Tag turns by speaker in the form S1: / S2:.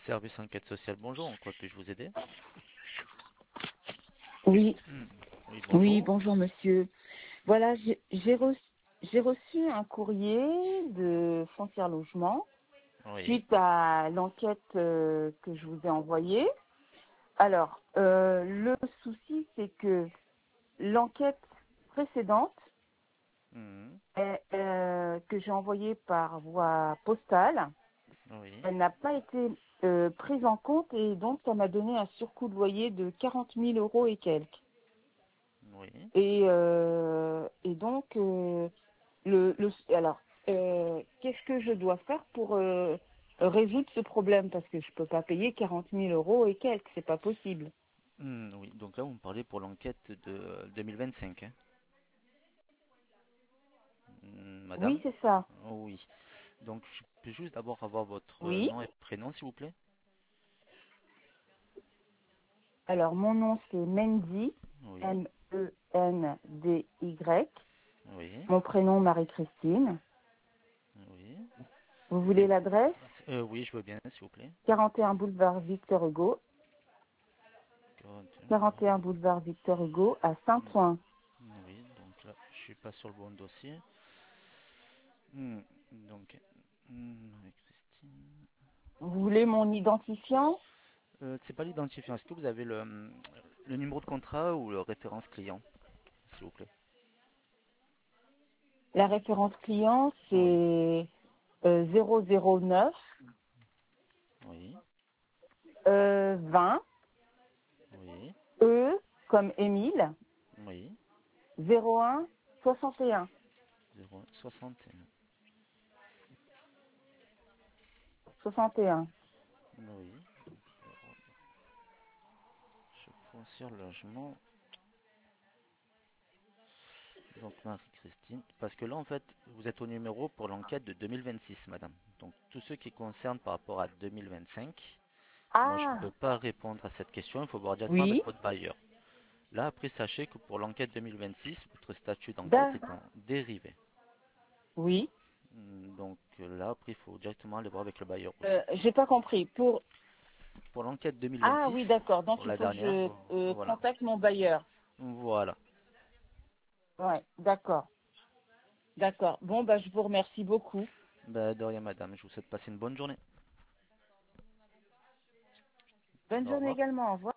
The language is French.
S1: Service enquête sociale, bonjour, en quoi puis-je vous aider?
S2: Oui,
S1: Hmm. Oui,
S2: oui,
S1: bonjour.
S2: bonjour monsieur. Voilà, j'ai reçu un courrier de Foncière Logement
S1: Oui.
S2: suite à l'enquête que je vous ai envoyée. Alors, le souci, c'est que l'enquête précédente
S1: Hmm.
S2: que j'ai envoyée par voie postale,
S1: Oui.
S2: elle n'a pas été prise en compte et donc ça m'a donné un surcoût de loyer de 40 000 euros et quelques.
S1: Oui.
S2: Et donc, alors, qu'est-ce que je dois faire pour résoudre ce problème? Parce que je ne peux pas payer 40 000 euros et quelques, c'est pas possible.
S1: Oui, donc là, vous me parlez pour l'enquête de 2025, hein,
S2: Oui,
S1: madame?
S2: c'est ça.
S1: Oh, oui. Donc, je peux juste d'abord avoir votre
S2: Oui.
S1: nom et prénom, s'il vous plaît?
S2: Alors, mon nom, c'est Mendy,
S1: Oui.
S2: Mendy.
S1: Oui.
S2: Mon prénom, Marie-Christine.
S1: Oui.
S2: Vous
S1: Et,
S2: voulez l'adresse?
S1: oui, je veux bien, s'il vous plaît.
S2: 41 boulevard Victor Hugo.
S1: 41.
S2: 41 boulevard Victor Hugo à Saint-Ouen.
S1: Oui, donc là, je suis pas sur le bon dossier. Donc, Marie-Christine.
S2: Vous voulez mon identifiant?
S1: C'est pas l'identifiant. Est-ce que vous avez le numéro de contrat ou le référence client, s'il vous plaît?
S2: La référence client,
S1: Oui,
S2: c'est 009
S1: oui,
S2: 20
S1: oui,
S2: E comme Émile
S1: oui.
S2: 01 61
S1: 061.
S2: 61.
S1: Oui. Je prends sur logement. Donc Marie-Christine. Parce que là, en fait, vous êtes au numéro pour l'enquête de 2026, madame. Donc tout ce qui concerne par rapport à 2025, moi, je ne
S2: Ah,
S1: peux pas répondre à cette question. Il faut voir directement avec
S2: oui,
S1: votre bailleur. Là, après, sachez que pour l'enquête 2026, votre statut d'enquête
S2: d'a-
S1: est en dérivé.
S2: oui.
S1: Donc là, après, il faut directement aller voir avec le bailleur aussi.
S2: J'ai pas compris.
S1: Pour l'enquête
S2: Ah oui,
S1: 2026,
S2: d'accord. Donc
S1: pour
S2: il
S1: la
S2: faut que
S1: dernière,
S2: je
S1: voilà.
S2: contacte mon bailleur.
S1: Voilà.
S2: Ouais, d'accord. D'accord. Bon, bah, je vous remercie beaucoup.
S1: Ben, de rien, madame. Je vous souhaite de passer une bonne journée.
S2: Bonne
S1: Au
S2: journée
S1: revoir.
S2: également. Au revoir.